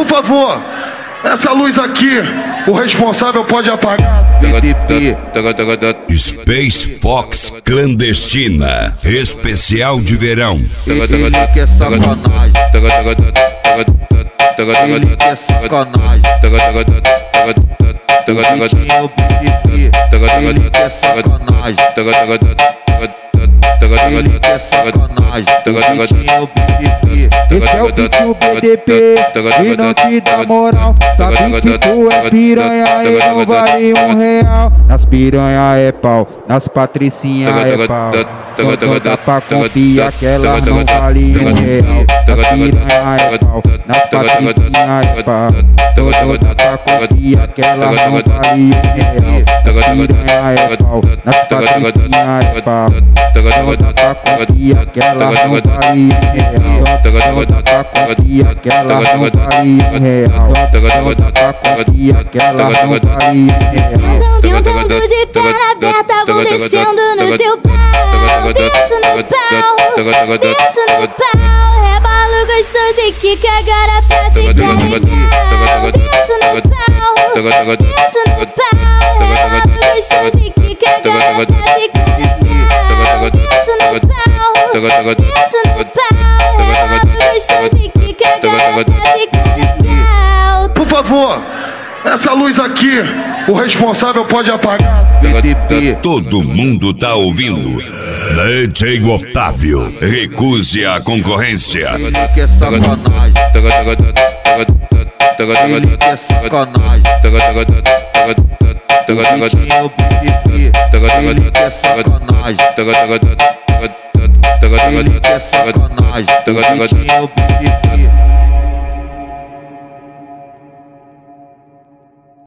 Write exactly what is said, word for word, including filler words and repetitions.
Por favor, essa luz aqui, o responsável pode apagar. Space Fox Clandestina, especial de verão. Ele quer sacanagem. Ele quer sacanagem. O Vitinho P P P, ele quer sacanagem. Ele quer sacanagem. O Vitinho P P P. Esse é o Vitinho B D P e não te dá moral. Sabe que tu é piranha e não vale um real. Nas piranha é pau, nas patricinha é pau. Quando dá pra confiar que ela não vale um real. Nas piranha é pau, nas patricinha é pau. Quando dá pra confiar que ela não vale um real. Nas piranha é pau, nas patricinha é pau. Quando dá pra confiar que ela não vale um real. Quando dá pra confiar que ela não vale um real. Quando dá pra confiar que ela não vale um real. Tentando de perna aberta, vou descendo no teu pau. Desço no pau, desço no pau. Rebalo gostoso e quica agora pra ficar legal. Desço no pau, desço no pau. Rebalo gostoso e quica agora pra ficar legal. Desço no pau, desço no pau. Rebalo gostoso e quica agora pra ficar legal. Por favor, essa luz aqui, o responsável pode apagar. Todo mundo tá ouvindo. D J Otávio, recuse a concorrência. Ele quer sacanagem. Ele quer sacanagem. O Vitinho P P P, ele quer sacanagem. Ele quer sacanagem. O Vitinho P P P.